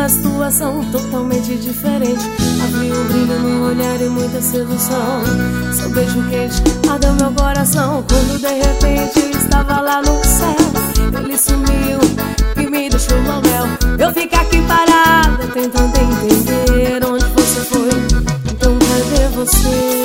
uma situação totalmente diferente. Havia um brilho no olhar e muita sedução. Seu beijo quente ardeu meu coração. Quando de repente eu estava lá no céu, ele sumiu e me deixou no mel. Eu fico aqui parada tentando entender onde você foi. Então cadê você?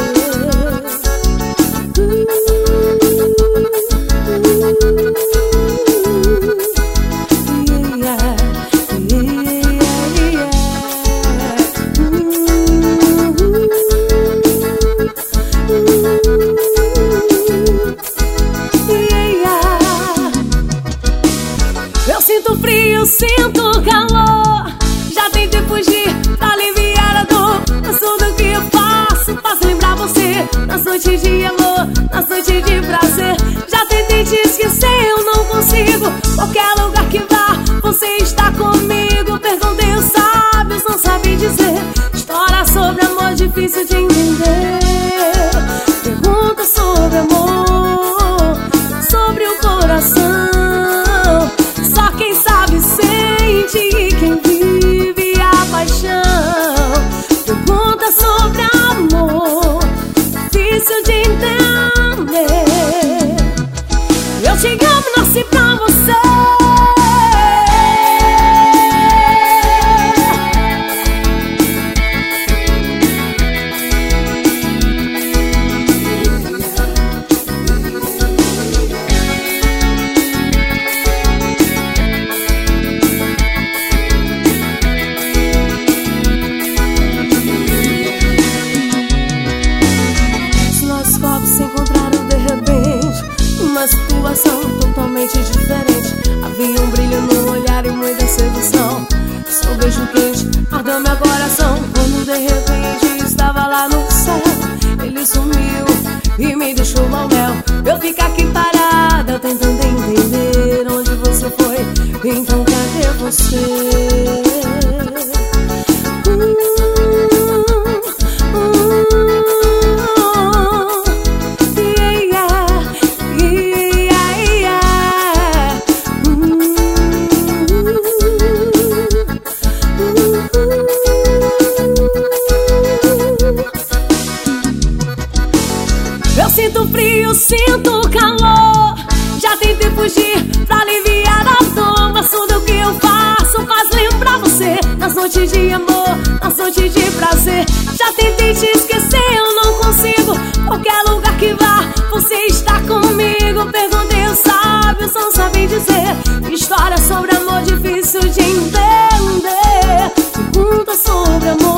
Eu sinto frio, sinto calor. Já tentei fugir pra aliviar a dor, mas tudo que eu faço faz lembrar você. Nas noites de amor, nas noites de prazer. Já tentei te esquecer, eu não consigo. Qualquer lugar que vá, você está comigo. Perguntei os sábios, não sabem dizer. História sobre amor difícil de entender. Pergunta sobre amor, sobre o coração. Só quem sabe sente, e quem vive a paixão. Pergunta sobre amor, difícil de entender. Eu te amo, nasci pra você. Se encontraram de repente, uma situação totalmente diferente. Havia um brilho no olhar e muita sedução. Seu beijo quente ardeu meu coração. Quando de repente estava lá no céu, ele sumiu e me deixou ao mel. Eu fico aqui parada tentando entender onde você foi. Então cadê você? Eu sinto frio, sinto calor. Já tentei fugir pra aliviar a dor, mas tudo que eu faço faz lembrar você. Nas noites de amor, nas noites de prazer. Já tentei te esquecer, eu não consigo. Qualquer lugar que vá, você está comigo. Perguntei os sábios, não sabem dizer. História sobre amor difícil de entender. Pergunta sobre amor.